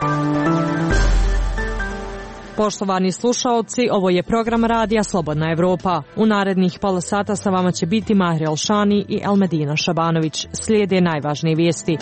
Poštovani slušaoci, ovo je program radija Slobodna Evropa. U narednih pola sata sa vama će biti Mahri Alšani i Elmedina Šabanović. Slijede najvažnije vijesti.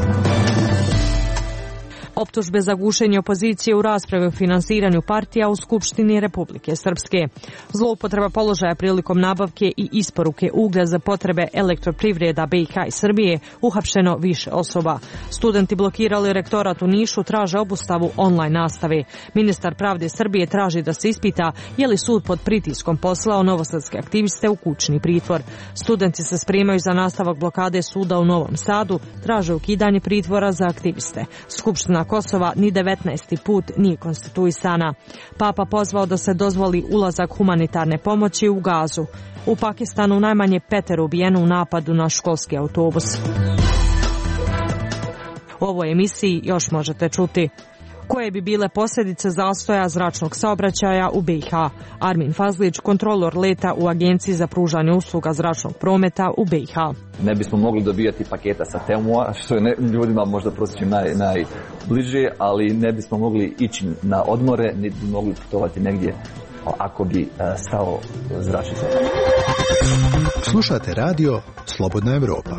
Optužbe za gušenje opozicije u raspravi o finansiranju partija u Skupštini Republike Srpske. Zloupotreba položaja prilikom nabavke i isporuke uglja za potrebe elektroprivreda BiH i Srbije, uhapšeno više osoba. Studenti blokirali rektorat u Nišu, traže obustavu online nastave. Ministar pravde Srbije traži da se ispita je li sud pod pritiskom poslao novosadske aktiviste u kućni pritvor. Studenti se spremaju za nastavak blokade suda u Novom Sadu, traže ukidanje pritvora za aktiviste. Skupština Kosova ni 19. put nije konstituisana. Papa pozvao da se dozvoli ulazak humanitarne pomoći u Gazu. U Pakistanu najmanje 5 ubijeno u napadu na školski autobus. U ovoj emisiji još možete čuti: koje bi bile posljedice zastoja zračnog saobraćaja u BiH? Armin Fazlić, kontrolor leta u Agenciji za pružanje usluga zračnog prometa u BiH. Ne bismo mogli dobijati paketa sa Temua, što je ljudima možda prosječno najbliže, ali ne bismo mogli ići na odmore, niti bi mogli putovati negdje ako bi stao zračni saobraćaj. Slušate radio Slobodna Evropa.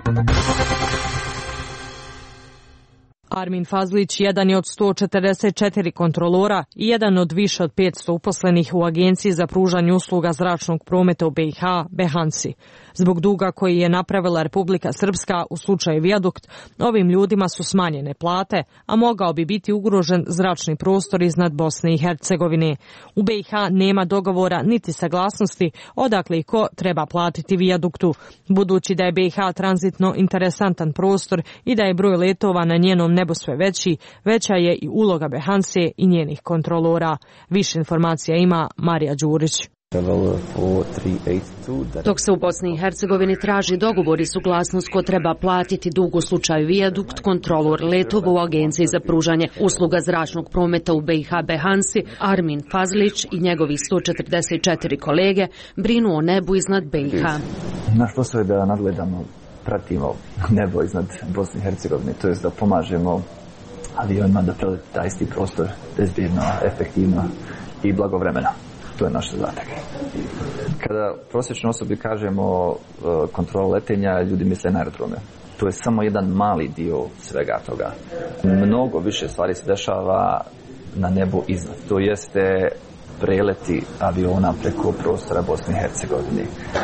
Armin Fazlić jedan je od 144 kontrolora i jedan od više od 500 uposlenih u Agenciji za pružanje usluga zračnog prometa u BiH, Behansi. Zbog duga koji je napravila Republika Srpska u slučaju Vijadukt, ovim ljudima su smanjene plate, a mogao bi biti ugrožen zračni prostor iznad Bosne i Hercegovine. U BiH nema dogovora niti saglasnosti odakle i ko treba platiti Vijaduktu. Budući da je BiH tranzitno interesantan prostor i da je broj letova na njenom nebu sve veći, veća je i uloga Behanse i njenih kontrolora. Više informacija ima Marija Đurić. Dok se u Bosni i Hercegovini traži dogovor i suglasnost ko treba platiti dug u slučaju Vijadukt, kontrolor letova u Agenciji za pružanje usluga zračnog prometa u BiH Behansi, Armin Fazlić i njegovi 144 kolege brinu o nebu iznad BiH. Naš posao je da nadgledamo, pratimo nebo iznad Bosne i Hercegovine, to je da pomažemo avionima da preleti taj isti prostor bezbjedno, efektivno i blagovremeno. To je naš zadatak. Kada prosječnoj osobi kažemo kontrola letenja, ljudi misle na aerodrome. To je samo jedan mali dio svega toga. Mnogo više stvari se dešava na nebu iznad. To jeste preleti aviona preko prostora Bosne i Hercegovine.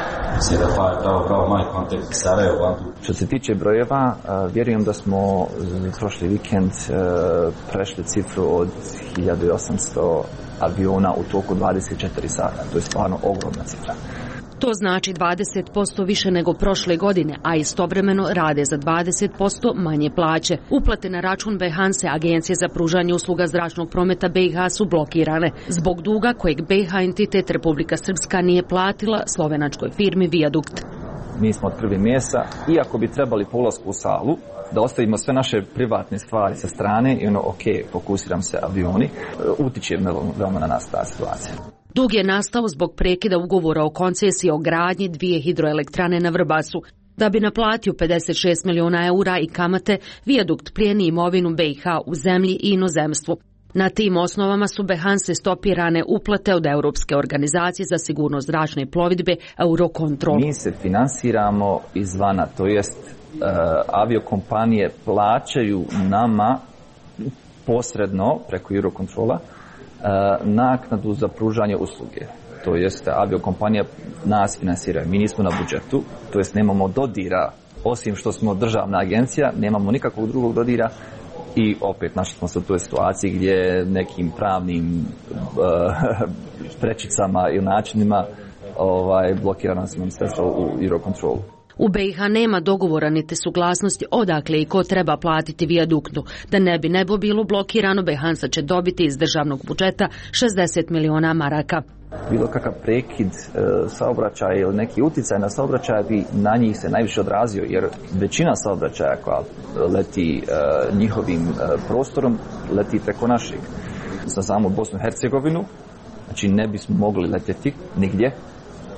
Što se tiče brojeva, vjerujem da smo prošli vikend prešli cifru od 1800 aviona u toku 24 sata. To je stvarno ogromna cifra. To znači 20% više nego prošle godine, a istovremeno rade za 20% manje plaće. Uplate na račun Behanse, Agencije za pružanje usluga zračnog prometa BiH, su blokirane zbog duga kojeg BiH entitet Republika Srpska nije platila slovenačkoj firmi Vijadukt. Mi smo od 1. mjeseca, iako bi trebali po ulasku u salu, da ostavimo sve naše privatne stvari sa strane i fokusiram se avioni, utiče veoma na nas ta situacija. Dug je nastao zbog prekida ugovora o koncesiji o gradnji 2 hidroelektrane na Vrbasu. Da bi naplatio 56 miliona eura i kamate, Vijadukt plijeni imovinu BiH u zemlji i inozemstvu. Na tim osnovama su Behanse stopirane uplate od Europske organizacije za sigurnost zračne plovidbe Eurocontrol. Mi se finansiramo izvana, to jest aviokompanije plaćaju nama posredno preko Eurocontrola naknadu za pružanje usluge. To jest aviokompanija nas finansira. Mi nismo na budžetu, to jest nemamo dodira, osim što smo državna agencija, nemamo nikakvog drugog dodira. I opet našli smo se u toj situaciji gdje nekim pravnim prečicama i načinima blokirana su nam sredstva u Eurocontrolu. U BiH nema dogovora niti suglasnosti odakle i ko treba platiti Vijaduktu. Da ne bi nebo bilo blokirano, Behansa će dobiti iz državnog budžeta 60 miliona maraka. Bilo kakav prekid saobraćaja ili neki utjecaj na saobraćaj bi na njih se najviše odrazio, jer većina saobraćaja koja leti njihovim prostorom leti preko našeg. Za samu Bosnu i Hercegovinu, znači ne bismo mogli letjeti nigdje,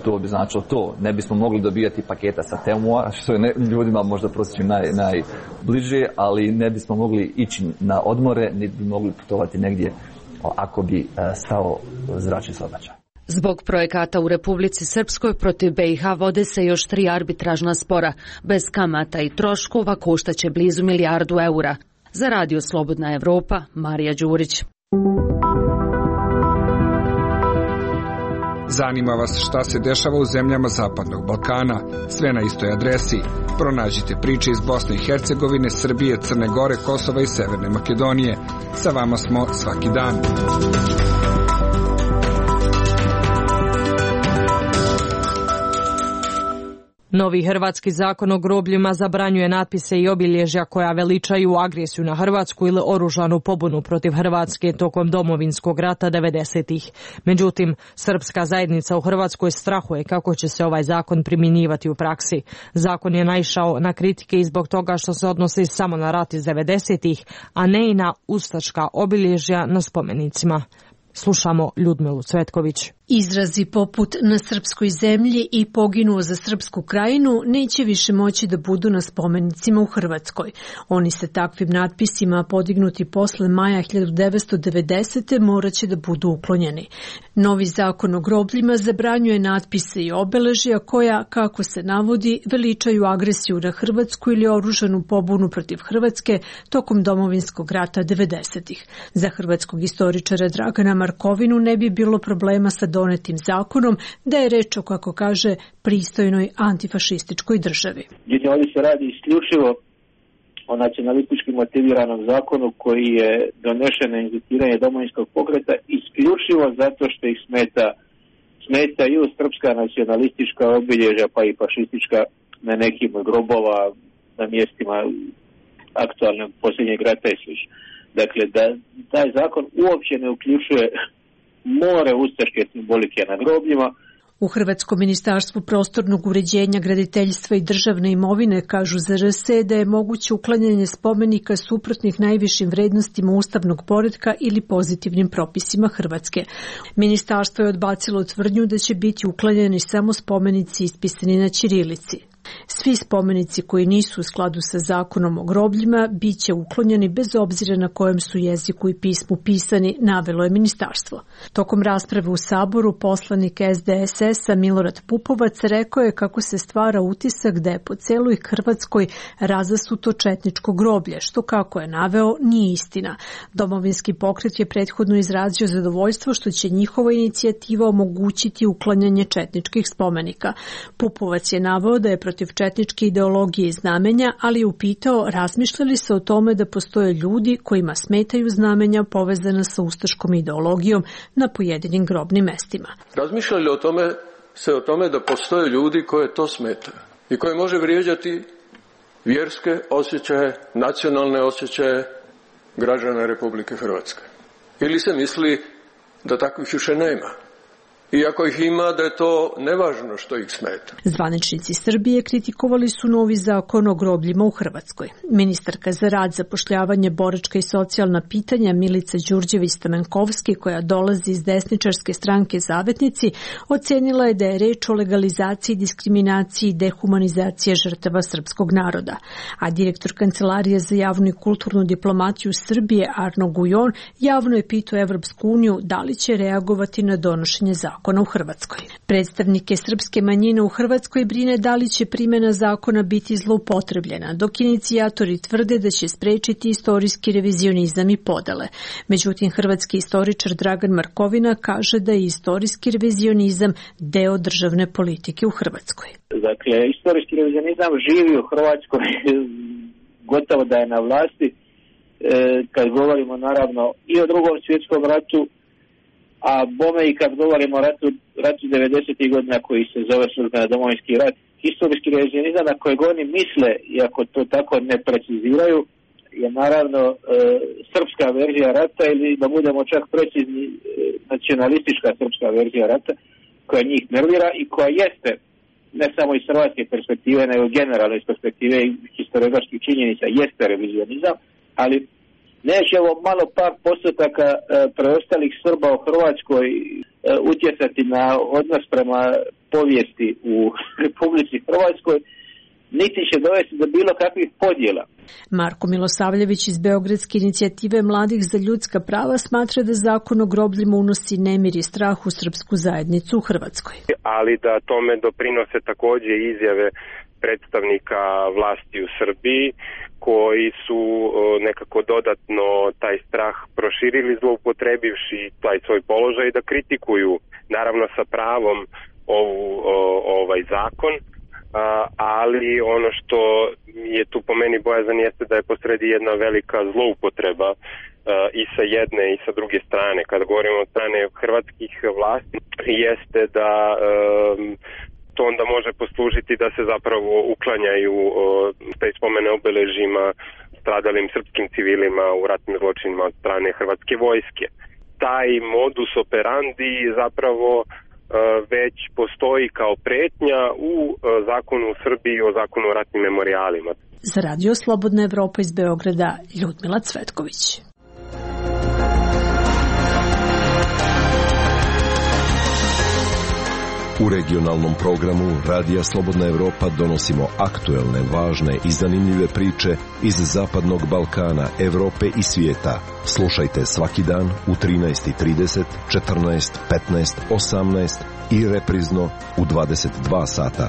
to bi značilo to. Ne bismo mogli dobijati paketa sa Temu-a, što je ljudima možda prosječno najbliže, ali ne bismo mogli ići na odmore, niti bi mogli putovati negdje ako bi stao zračni saobraćaj. Zbog projekata u Republici Srpskoj protiv BiH vode se još 3 arbitražna spora. Bez kamata i troškova koštaće blizu $1 milijardu. Za Radio Slobodna Evropa, Marija Đurić. Zanima vas šta se dešava u zemljama Zapadnog Balkana? Sve na istoj adresi. Pronađite priče iz Bosne i Hercegovine, Srbije, Crne Gore, Kosova i Severne Makedonije. Sa vama smo svaki dan. Novi hrvatski zakon o grobljima zabranjuje natpise i obilježja koja veličaju agresiju na Hrvatsku ili oružanu pobunu protiv Hrvatske tokom Domovinskog rata 90-ih. Međutim, srpska zajednica u Hrvatskoj strahuje kako će se ovaj zakon primjenjivati u praksi. Zakon je naišao na kritike i zbog toga što se odnosi samo na rat iz 90-ih, a ne i na ustaška obilježja na spomenicima. Slušamo Ljudmilu Cvetković. Izrazi poput na srpskoj zemlji i poginuo za srpsku krajinu neće više moći da budu na spomenicima u Hrvatskoj. Oni se takvim natpisima podignuti posle maja 1990. moraće da budu uklonjeni. Novi zakon o grobljima zabranjuje natpise i obeležja koja, kako se navodi, veličaju agresiju na Hrvatsku ili oružanu pobunu protiv Hrvatske tokom Domovinskog rata 90-ih. Za hrvatskog istoričara Dragana Markovinu ne bi bilo problema sa donetim zakonom da je reč o, kako kaže, pristojnoj antifašističkoj državi. Ovdje se radi isključivo o nacionalistički motiviranom zakonu koji je donešen na inzistiranje domovinskog pokreta isključivo zato što ih smetaju srpska nacionalistička obilježja pa i fašistička na nekim grobova na mjestima aktualnog posljednjeg rata i slično. Dakle, da taj zakon uopće ne uključuje more ustaške simbolike na grobljima. U Hrvatskom ministarstvu prostornog uređenja, graditeljstva i državne imovine kažu za RS da je moguće uklanjanje spomenika suprotnih najvišim vrednostima ustavnog poretka ili pozitivnim propisima Hrvatske. Ministarstvo je odbacilo tvrdnju da će biti uklanjani samo spomenici ispisani na ćirilici. Svi spomenici koji nisu u skladu sa zakonom o grobljima bit će uklonjeni bez obzira na kojem su jeziku i pismu pisani, navelo je ministarstvo. Tokom rasprave u Saboru poslanik SDSS-a Milorad Pupovac rekao je kako se stvara utisak da je po celoj Hrvatskoj razasuto četničko groblje, što, kako je naveo, nije istina. Domovinski pokret je prethodno izrazio zadovoljstvo što će njihova inicijativa omogućiti uklanjanje četničkih spomenika. Pupovac je naveo da je protiv četničke ideologije i znamenja, ali je upitao razmišljali se o tome da postoje ljudi kojima smetaju znamenja povezana sa ustaškom ideologijom na pojedinim grobnim mestima. Razmišljali o tome da postoje ljudi koje to smeta i koje može vrijeđati vjerske osjećaje, nacionalne osjećaje građana Republike Hrvatske. Ili se misli da takvih više nema. Iako ih ima, da je to nevažno što ih smeta. Zvaničnici Srbije kritikovali su novi zakon o grobljima u Hrvatskoj. Ministarka za rad, zapošljavanje, boračka i socijalna pitanja Milica Đurđević-Stamenkovski, koja dolazi iz desničarske stranke Zavetnici, ocenila je da je reč o legalizaciji, diskriminaciji i dehumanizaciji žrtava srpskog naroda. A direktor Kancelarije za javnu i kulturnu diplomaciju Srbije Arno Gujon javno je pitao Evropsku uniju da li će reagovati na donošenje zakona u Hrvatskoj. Predstavnike srpske manjine u Hrvatskoj brine da li će primjena zakona biti zloupotrebljena, dok inicijatori tvrde da će sprečiti istorijski revizionizam i podele. Međutim, hrvatski istoričar Dragan Markovina kaže da je istorijski revizionizam deo državne politike u Hrvatskoj. Dakle, istorijski revizionizam živi u Hrvatskoj, gotovo da je na vlasti, kad govorimo naravno i o Drugom svjetskom ratu, a bome i kad govorimo o ratu 90. godina koji se zove službeno Domovinski rat, historijski revizionizam na kojeg oni misle, iako to tako ne preciziraju, je naravno srpska verzija rata ili da budemo čak precizni nacionalistička srpska verzija rata koja njih nervira i koja jeste ne samo iz hrvatske perspektive, nego generalno iz perspektive historiografskih činjenica jeste revizionizam, ali neće ovo malo par postotaka preostalih Srba u Hrvatskoj utjecati na odnos prema povijesti u Republici Hrvatskoj, niti će dovesti do bilo kakvih podjela. Marko Milosavljević iz Beogradske inicijative mladih za ljudska prava smatra da zakon o grobljima unosi nemir i strah u srpsku zajednicu u Hrvatskoj. Ali da tome doprinose takođe izjave predstavnika vlasti u Srbiji koji su nekako dodatno taj strah proširili zloupotrebivši taj svoj položaj da kritikuju naravno sa pravom ovaj zakon, ali ono što je tu po meni bojazan jeste da je posredi jedna velika zloupotreba i sa jedne i sa druge strane. Kada govorimo od strane hrvatskih vlasti jeste da to onda može poslužiti da se zapravo uklanjaju taj spomene obeležima stradalim srpskim civilima u ratnim zločinima od strane hrvatske vojske. Taj modus operandi zapravo već postoji kao pretnja u zakonu u Srbiji o zakonu o ratnim memorijalima. Za Radio Slobodna Evropa iz Beograda, Ljudmila Cvetković. U regionalnom programu Radija Slobodna Evropa donosimo aktuelne, važne i zanimljive priče iz Zapadnog Balkana, Evrope i svijeta. Slušajte svaki dan u 13:30, 14, 15, 18 i reprizno u 22 sata.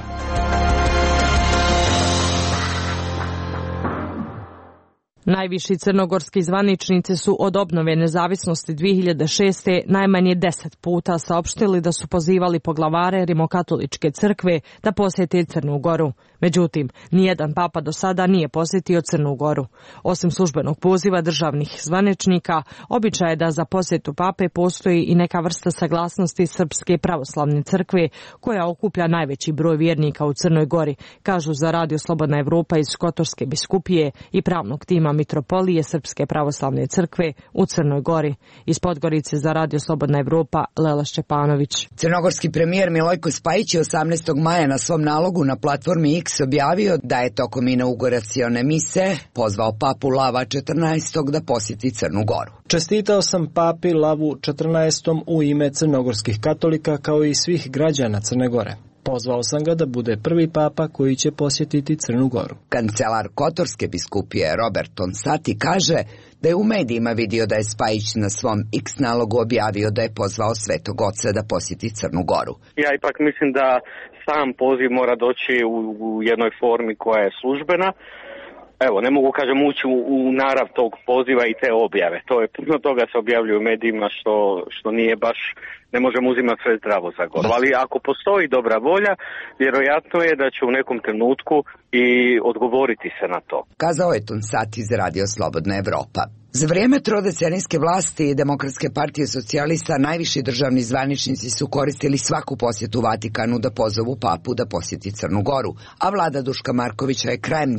Najviši crnogorski zvaničnici su od obnove nezavisnosti 2006. najmanje 10 puta saopštili da su pozivali poglavare Rimokatoličke crkve da posjete Crnu Goru. Međutim, nijedan papa do sada nije posjetio Crnu Goru. Osim službenog poziva državnih zvaničnika, običaj je da za posjetu pape postoji i neka vrsta saglasnosti Srpske pravoslavne crkve, koja okuplja najveći broj vjernika u Crnoj Gori, kažu za Radio Slobodna Evropa iz Kotorske biskupije i pravnog tima Mitropolije Srpske pravoslavne crkve u Crnoj Gori. Iz Podgorice za Radio Slobodna Evropa, Lela Šćepanović. Crnogorski premijer Milojko Spajić je 18. maja na svom nalogu na platformi X objavio da je tokom inauguracione mise pozvao papu Lava 14. da posjeti Crnu Goru. Čestitao sam papi Lavu 14. u ime crnogorskih katolika kao i svih građana Crne Gore. Pozvao sam ga da bude prvi papa koji će posjetiti Crnu Goru. Kancelar Kotorske biskupije Robert Tonsati kaže da je u medijima vidio da je Spajić na svom X nalogu objavio da je pozvao Svetog Oca da posjeti Crnu Goru. Ja ipak mislim da sam poziv mora doći u jednoj formi koja je službena. Evo, ne mogu kažem ući u narav tog poziva i te objave. To je puno toga se objavljuje u medijima što nije baš, ne možemo uzimati sve zdravo za gotovo. Ali ako postoji dobra volja, vjerojatno je da će u nekom trenutku i odgovoriti se na to. Kazao je Tonsati za Radio Slobodna Evropa. Za vrijeme trodecenijske vlasti Demokratske partije socijalista najviši državni zvaničnici su koristili svaku posjetu Vatikanu da pozovu papu da posjeti Crnu Goru, a vlada Duška Markovića je krajem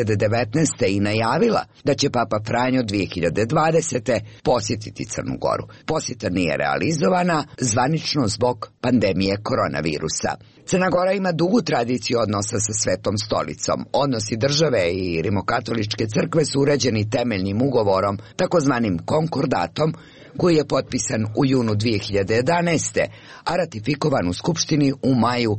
2019. i najavila da će papa Franjo 2020. posjetiti Crnu Goru. Posjeta nije realizovana zvanično zbog pandemije koronavirusa. Crna Gora ima dugu tradiciju odnosa sa Svetom stolicom. Odnosi države i Rimokatoličke crkve su uređeni temeljnim ugovorom, takozvanim konkordatom, koji je potpisan u junu 2011. a ratifikovan u Skupštini u maju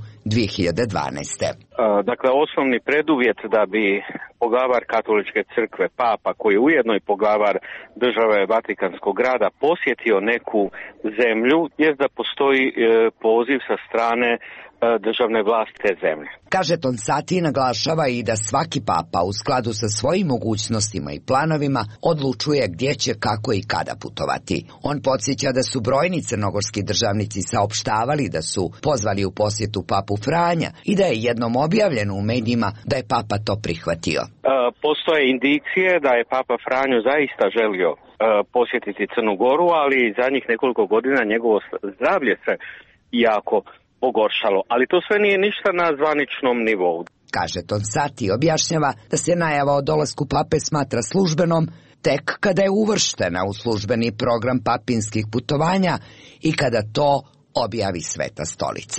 2012. Dakle, osnovni preduvjet da bi poglavar Katoličke crkve, papa, koji je ujedno i poglavar države Vatikanskog grada, posjetio neku zemlju, jest da postoji poziv sa strane državne vlasti te zemlje. Kaže Tonsati, naglašava i da svaki papa u skladu sa svojim mogućnostima i planovima odlučuje gdje će, kako i kada putovati. On podsjeća da su brojni crnogorski državnici saopštavali da su pozvali u posjetu papu Franja i da je jednom objavljeno u medijima da je papa to prihvatio. Postoje indicije da je papa Franjo zaista želio posjetiti Crnu Goru, ali zadnjih nekoliko godina njegovo zdravlje se jako pogoršalo, ali to sve nije ništa na zvaničnom nivou. Kaže Tonsati, objašnjava da se najava o dolasku pape smatra službenom tek kada je uvrštena u službeni program papinskih putovanja i kada to objavi Sveta stolica.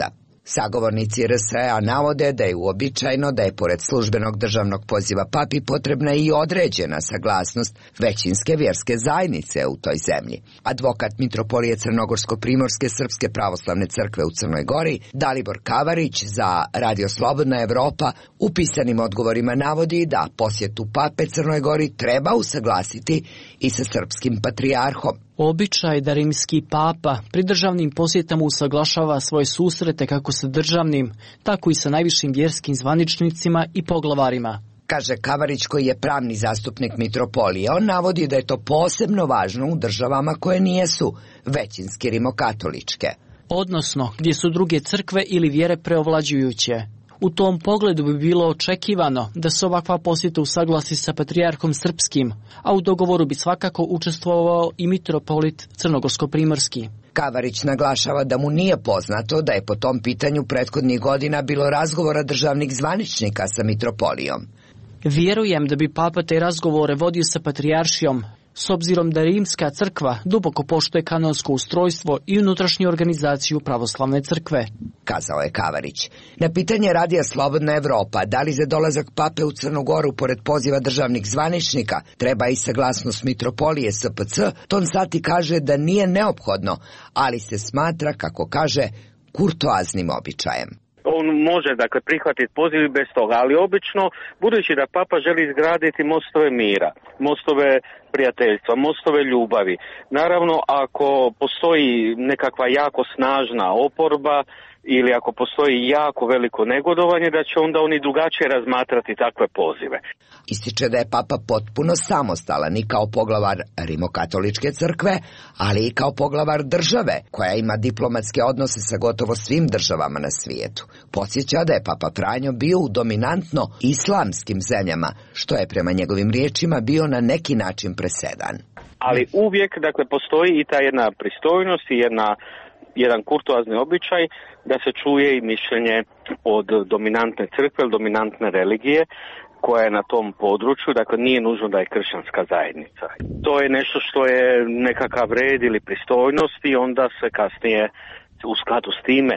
Sagovornici RS-a navode da je uobičajeno da je pored službenog državnog poziva papi potrebna i određena saglasnost većinske vjerske zajednice u toj zemlji. Advokat mitropolije Crnogorsko-primorske Srpske pravoslavne crkve u Crnoj Gori, Dalibor Kavarić za Radio Slobodna Evropa u pisanim odgovorima navodi da posjetu pape Crnoj Gori treba usaglasiti i sa srpskim patrijarhom. Običaj da rimski papa pri državnim posjetama usaglašava svoje susrete kako sa državnim, tako i sa najvišim vjerskim zvaničnicima i poglavarima. Kaže Kavarić, koji je pravni zastupnik mitropolije. On navodi da je to posebno važno u državama koje nijesu većinski rimokatoličke. Odnosno, gdje su druge crkve ili vjere preovlađujuće. U tom pogledu bi bilo očekivano da se ovakva posjeta usaglasi sa patrijarhom srpskim, a u dogovoru bi svakako učestvovao i mitropolit Crnogorsko-primorski. Kavarić naglašava da mu nije poznato da je po tom pitanju prethodnih godina bilo razgovora državnih zvaničnika sa mitropolijom. Vjerujem da bi papa te razgovore vodio sa patrijaršijom, s obzirom da Rimska crkva duboko poštuje kanonsko ustrojstvo i unutrašnju organizaciju pravoslavne crkve. Kazao je Kavarić. Na pitanje Radija Slobodna Evropa, da li za dolazak pape u Crnu Goru pored poziva državnih zvaničnika treba i saglasnost mitropolije SPC, Tonsati kaže da nije neophodno, ali se smatra, kako kaže, kurtoaznim običajem. On može, dakle, prihvatiti poziv bez toga, ali obično, budući da papa želi izgraditi mostove mira, mostove prijateljstva, mostove ljubavi. Naravno, ako postoji nekakva jako snažna oporba ili ako postoji jako veliko negodovanje, da će onda oni drugačije razmatrati takve pozive. Ističe da je papa potpuno samostalan i kao poglavar Rimokatoličke crkve, ali i kao poglavar države, koja ima diplomatske odnose sa gotovo svim državama na svijetu. Podsjeća da je papa Franjo bio u dominantno islamskim zemljama, što je prema njegovim riječima bio na neki način presedan. Ali uvijek, dakle, postoji i ta jedna pristojnost i jedan kurtoazni običaj da se čuje i mišljenje od dominantne crkve ili dominantne religije koja je na tom području, dakle nije nužno da je kršćanska zajednica. To je nešto što je nekakav red ili pristojnost i onda se kasnije u skladu s time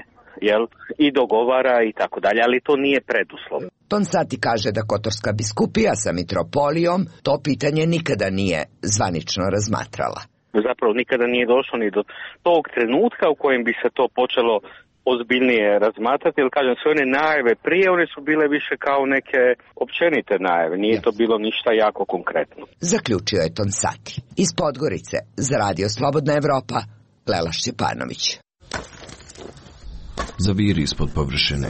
i dogovara i tako dalje, ali to nije preduslov. Tonsati kaže da Kotorska biskupija sa mitropolijom to pitanje nikada nije zvanično razmatrala. Zapravo nikada nije došlo ni do tog trenutka u kojem bi se to počelo ozbiljnije razmatrati, jer kažem, sve one najave prije, one su bile više kao neke općenite najave, nije to bilo ništa jako konkretno. Zaključio je Tonsati. Iz Podgorice, za Radio Slobodna Evropa, Lela Šćepanović. Zaviri ispod površine.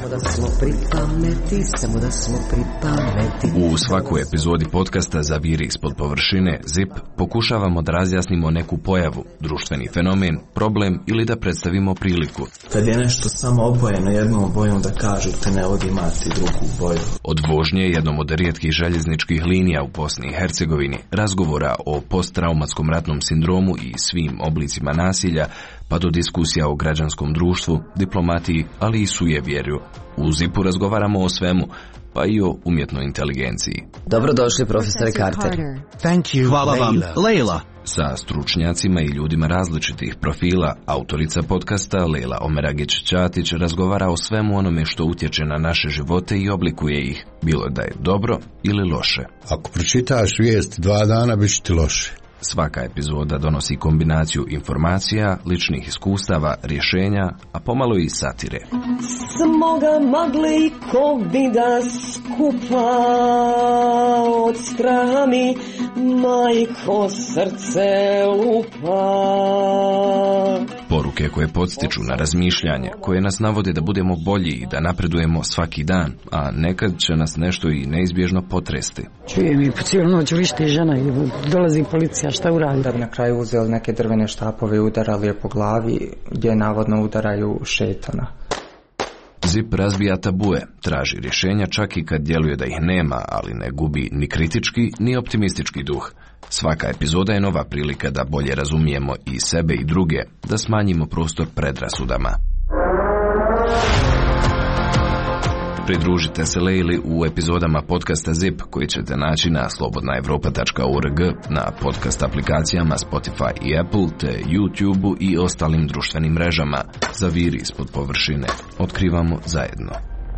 U svakoj epizodi podcasta Zaviri ispod površine ZIP pokušavamo da razjasnimo neku pojavu, društveni fenomen, problem ili da predstavimo priliku. Kad je nešto samo obojeno jednom bojom, da kažete ne vodi imati drugu boju. Od vožnje jednom od rijetkih željezničkih linija u Bosni i Hercegovini, razgovora o posttraumatskom ratnom sindromu i svim oblicima nasilja, pa do diskusija o građanskom društvu, diplomatiji, ali i sujevjerju. U ZIP-u razgovaramo o svemu, pa i o umjetnoj inteligenciji. Dobrodošli, profesore Carter. Thank you, Hvala vam, Leila. Sa stručnjacima i ljudima različitih profila, autorica podcasta Leila Omeragić-Ćatić razgovara o svemu onome što utječe na naše živote i oblikuje ih, bilo da je dobro ili loše. Ako pročitaš vijest 2 dana, bit će ti loše. Svaka epizoda donosi kombinaciju informacija, ličnih iskustava, rješenja, a pomalo i satire. Smoga magle i kovida skupa od straha mi majko srce lupa. Poruke koje podstiču na razmišljanje, koje nas navode da budemo bolji i da napredujemo svaki dan, a nekad će nas nešto i neizbježno potresti. Čujem i po cijelu noć vrište žena i dolazi policija, šta uradi? Da bi na kraju uzeli neke drvene štapove i udarali je po glavi, gdje navodno udaraju šetana. ZIP razbija tabue, traži rješenja čak i kad djeluje da ih nema, ali ne gubi ni kritički ni optimistički duh. Svaka epizoda je nova prilika da bolje razumijemo i sebe i druge, da smanjimo prostor predrasudama. Pridružite se Lejli u epizodama podcasta ZIP koji ćete naći na slobodnaevropa.org, na podcast aplikacijama Spotify i Apple, te YouTube i ostalim društvenim mrežama. Zaviri ispod površine. Otkrivamo zajedno.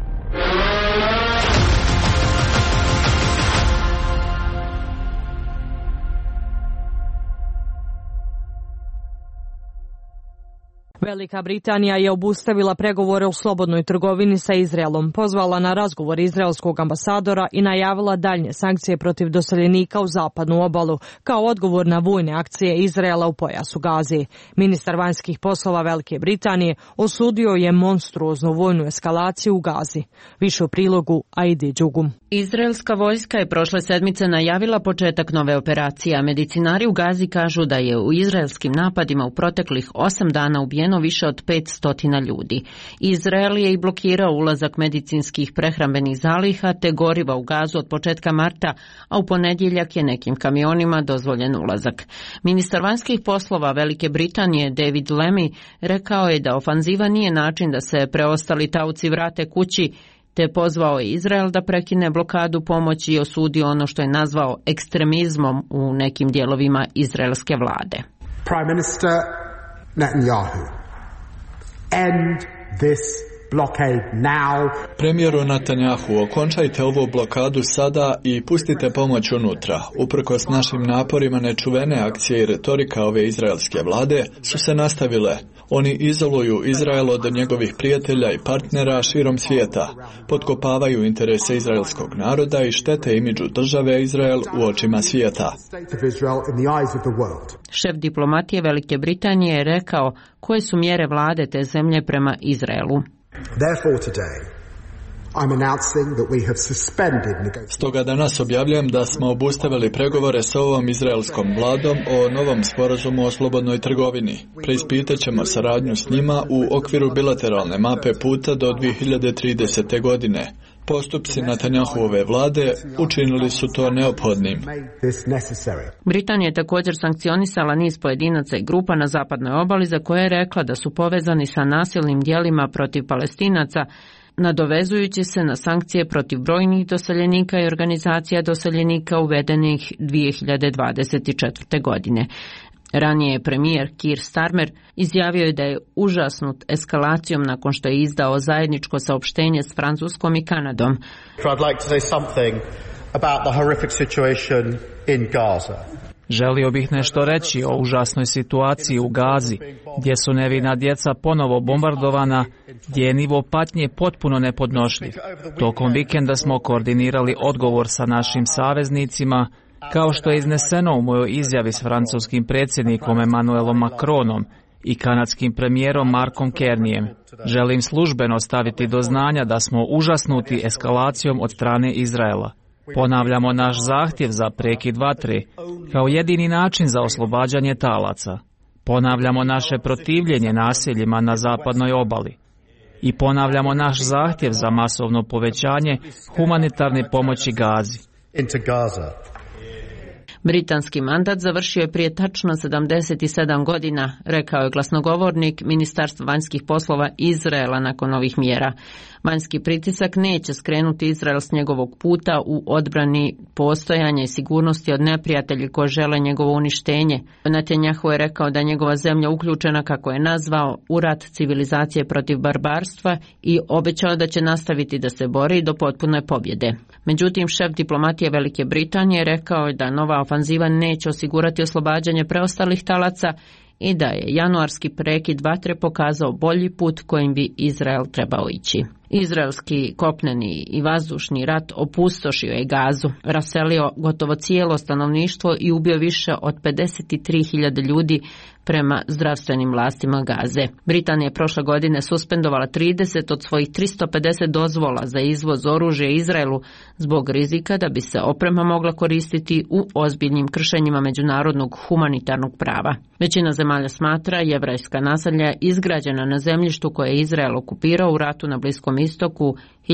Velika Britanija je obustavila pregovore o slobodnoj trgovini sa Izraelom, pozvala na razgovor izraelskog ambasadora i najavila daljnje sankcije protiv doseljenika u zapadnu obalu kao odgovor na vojne akcije Izraela u pojasu Gaze. Ministar vanjskih poslova Velike Britanije osudio je monstruoznu vojnu eskalaciju u Gazi. Više u prilogu Aidi Đugum. Izraelska vojska je prošle sedmice najavila početak nove operacije, a medicinari u Gazi kažu da je u izraelskim napadima u proteklih 8 dana ubijeno više od 500 ljudi. Izrael je i blokirao ulazak medicinskih prehrambenih zaliha te goriva u Gazu od početka marta, a u ponedjeljak je nekim kamionima dozvoljen ulazak. Ministar vanjskih poslova Velike Britanije David Lammy rekao je da ofanziva nije način da se preostali taoci vrate kući, te pozvao je Izrael da prekine blokadu pomoći i osudio ono što je nazvao ekstremizmom u nekim dijelovima izraelske vlade. Prime Minister Netanyahu, end this blockade now. Premijeru Netanyahu, okončajte ovu blokadu sada i pustite pomoć unutra. Uprkos našim naporima, nečuvene akcije i retorika ove izraelske vlade su se nastavile. Oni izoluju Izrael od njegovih prijatelja i partnera širom svijeta, potkopavaju interese izraelskog naroda i štete imidžu države Izrael u očima svijeta. Šef diplomatije Velike Britanije je rekao koje su mjere vlade te zemlje prema Izraelu. Stoga danas objavljujem da smo obustavili pregovore s ovom izraelskom vladom o novom sporazumu o slobodnoj trgovini. Preispitat ćemo saradnju s njima u okviru bilateralne mape puta do 2030. godine. Postupci Netanyahuove vlade učinili su to neophodnim. Britanija je također sankcionisala niz pojedinaca i grupa na zapadnoj obali za koje je rekla da su povezani sa nasilnim djelima protiv Palestinaca, nadovezujući se na sankcije protiv brojnih doseljenika i organizacija doseljenika uvedenih 2024. godine. Ranije je premijer Keir Starmer izjavio je da je užasnut eskalacijom nakon što je izdao zajedničko saopštenje s Francuskom i Kanadom. Želio bih nešto reći o užasnoj situaciji u Gazi, gdje su nevina djeca ponovo bombardovana, gdje je nivo patnje potpuno nepodnošljiv. Tokom vikenda smo koordinirali odgovor sa našim saveznicima, kao što je izneseno u mojoj izjavi s francuskim predsjednikom Emmanuelom Macronom i kanadskim premijerom Markom Carneyem. Želim službeno staviti do znanja da smo užasnuti eskalacijom od strane Izraela. Ponavljamo naš zahtjev za prekid vatre kao jedini način za oslobađanje talaca. Ponavljamo naše protivljenje nasiljima na zapadnoj obali. I ponavljamo naš zahtjev za masovno povećanje humanitarne pomoći Gazi. Britanski mandat završio je prije tačno 77 godina, rekao je glasnogovornik Ministarstva vanjskih poslova Izraela nakon ovih mjera. Vanjski pritisak neće skrenuti Izrael s njegovog puta u odbrani postojanja i sigurnosti od neprijatelja koji žele njegovo uništenje. Netanyahu je rekao da njegova zemlja uključena, kako je nazvao, u rat civilizacije protiv barbarstva i obećao da će nastaviti da se bori do potpune pobjede. Međutim, šef diplomatije Velike Britanije rekao je da nova ofanziva neće osigurati oslobađanje preostalih talaca i da je januarski prekid vatre pokazao bolji put kojim bi Izrael trebao ići. Izraelski kopneni i vazdušni rat opustošio je Gazu, raselio gotovo cijelo stanovništvo i ubio više od 53.000 ljudi prema zdravstvenim vlastima Gaze. Britanija je prošle godine suspendovala 30 od svojih 350 dozvola za izvoz oružja Izraelu zbog rizika da bi se oprema mogla koristiti u ozbiljnim kršenjima međunarodnog humanitarnog prava. Većina zemalja smatra jevrejska naselja izgrađena na zemljištu koje je Izrael okupirao u ratu na Bliskom istoku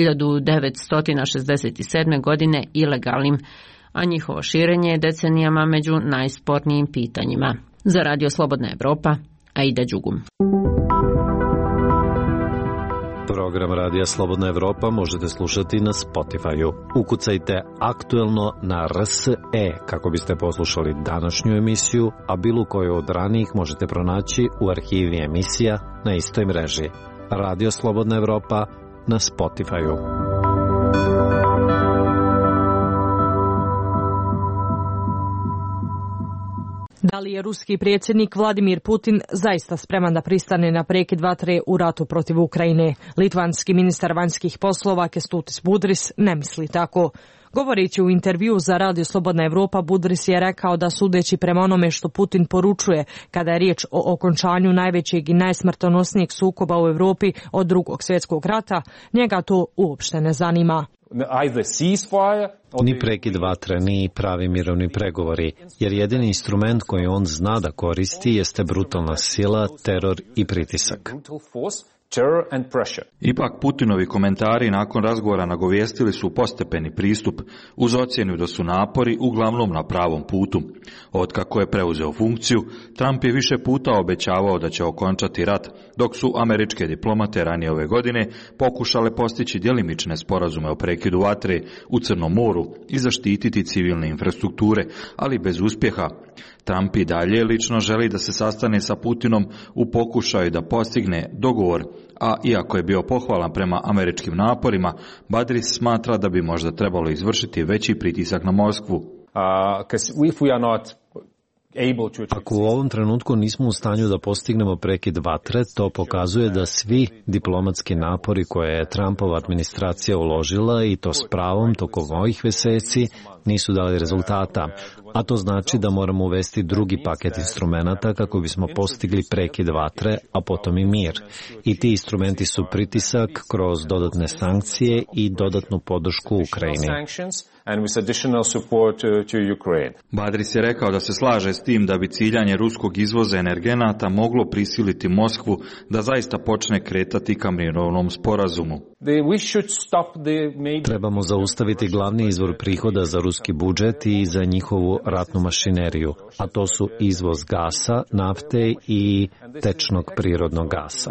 1967. godine ilegalnim, a njihovo širenje je decenijama među najspornijim pitanjima. Za Radio Slobodna Evropa, Aida Đugum. Program Radija Slobodna Evropa možete slušati na Spotify-u. Ukucajte aktuelno na RSE kako biste poslušali današnju emisiju, a bilo koju od ranijih možete pronaći u arhivi emisija na istoj mreži. Radio Slobodna Evropa na Spotify-u. Da li je ruski predsjednik Vladimir Putin zaista spreman da pristane na prekid vatre u ratu protiv Ukrajine? Litvanski ministar vanjskih poslova Kęstutis Budrys ne misli tako. Govoreći u intervju za Radio Slobodna Evropa, Budrys je rekao da sudeći prema onome što Putin poručuje kada je riječ o okončanju najvećeg i najsmrtonosnijeg sukoba u Europi od Drugog svjetskog rata, njega to uopšte ne zanima. Ni prekid vatre, ni pravi mirovni pregovori, jer jedini instrument koji on zna da koristi jeste brutalna sila, teror i pritisak. Ipak Putinovi komentari nakon razgovora nagovijestili su postepeni pristup uz ocjenu da su napori uglavnom na pravom putu. Otkako je preuzeo funkciju, Trump je više puta obećavao da će okončati rat, dok su američke diplomate ranije ove godine pokušale postići djelimične sporazume o prekidu vatre u Crnom moru i zaštititi civilne infrastrukture, ali bez uspjeha. Trump i dalje lično želi da se sastane sa Putinom u pokušaju da postigne dogovor, a iako je bio pohvalan prema američkim naporima, Budrys smatra da bi možda trebalo izvršiti veći pritisak na Moskvu. Ako u ovom trenutku nismo u stanju da postignemo prekid vatre, to pokazuje da svi diplomatski napori koje je Trumpova administracija uložila, i to s pravom tokom ovih mjeseci, nisu dali rezultata. A to znači da moramo uvesti drugi paket instrumenata kako bismo postigli prekid vatre, a potom i mir. I ti instrumenti su pritisak kroz dodatne sankcije i dodatnu podršku Ukrajini. Budrys je rekao da se slaže s tim da bi ciljanje ruskog izvoza energenata moglo prisiliti Moskvu da zaista počne kretati ka mirovnom sporazumu. Trebamo zaustaviti glavni izvor prihoda za ruski budžet i za njihovu ratnu mašineriju, a to su izvoz gasa, nafte i tečnog prirodnog gasa.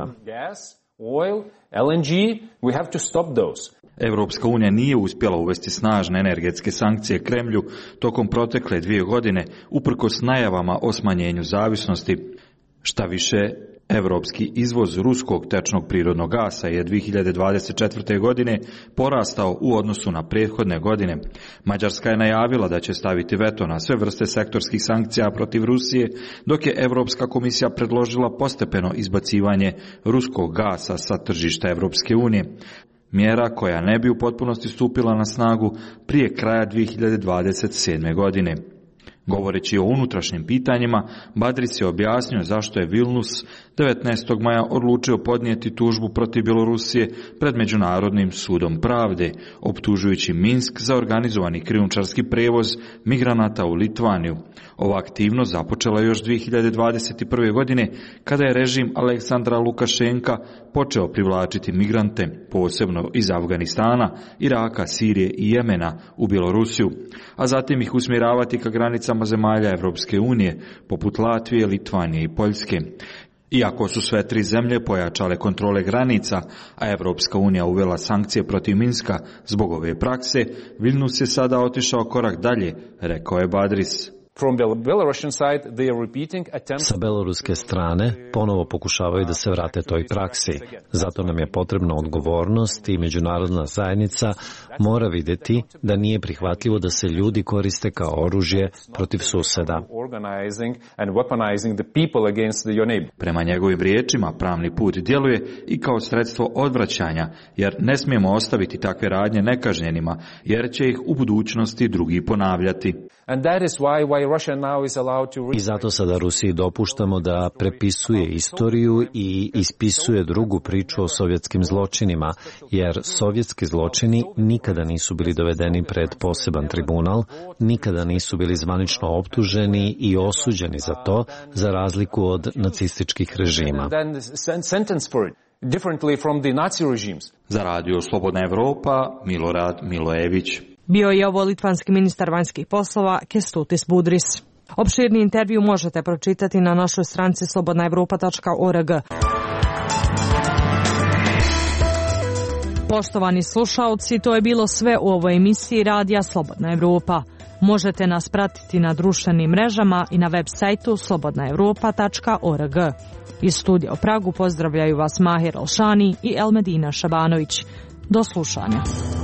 Europska unija nije uspjela uvesti snažne energetske sankcije Kremlju tokom protekle 2 godine, uprkos najavama o smanjenju zavisnosti. Šta više, europski izvoz ruskog tečnog prirodnog gasa je 2024. godine porastao u odnosu na prethodne godine. Mađarska je najavila da će staviti veto na sve vrste sektorskih sankcija protiv Rusije, dok je Europska komisija predložila postepeno izbacivanje ruskog gasa sa tržišta Europske unije. Mjera koja ne bi u potpunosti stupila na snagu prije kraja 2027. godine. Govoreći o unutrašnjim pitanjima, Budrys je objasnio zašto je Vilnius 19. maja odlučio podnijeti tužbu protiv Bjelorusije pred Međunarodnim sudom pravde, optužujući Minsk za organizovani krijumčarski prevoz migranata u Litvaniju. Ova aktivnost započela još 2021. godine, kada je režim Aleksandra Lukašenka počeo privlačiti migrante, posebno iz Afganistana, Iraka, Sirije i Jemena u Bjelorusiju, a zatim ih usmjeravati ka granicama zemalja Europske unije, poput Latvije, Litvanije i Poljske. Iako su sve 3 zemlje pojačale kontrole granica, a Europska unija uvela sankcije protiv Minska zbog ove prakse, Vilnius je sada otišao korak dalje, rekao je Budrys. Sa beloruske strane ponovo pokušavaju da se vrate toj praksi. Zato nam je potrebna odgovornost i međunarodna zajednica mora vidjeti da nije prihvatljivo da se ljudi koriste kao oružje protiv susjeda. Prema njegovim riječima, pravni put djeluje i kao sredstvo odvraćanja, jer ne smijemo ostaviti takve radnje nekažnjenima, jer će ih u budućnosti drugi ponavljati. I zato sada Rusiji dopuštamo da prepisuje istoriju i ispisuje drugu priču o sovjetskim zločinima, jer sovjetski zločini nikada nisu bili dovedeni pred poseban tribunal, nikada nisu bili zvanično optuženi i osuđeni za to, za razliku od nacističkih režima. Za Radio Slobodna Evropa, Milorad Milojević. Bio je ovo litvanski ministar vanjskih poslova Kęstutis Budrys. Opširni intervju možete pročitati na našoj stranici slobodnaevropa.org. Poštovani slušaoci, to je bilo sve u ovoj emisiji Radija Slobodna Evropa. Možete nas pratiti na društvenim mrežama i na web sajtu slobodnaevropa.org. Iz studija u Pragu pozdravljaju vas Mahir Alšani i Elmedina Šabanović. Do slušanja.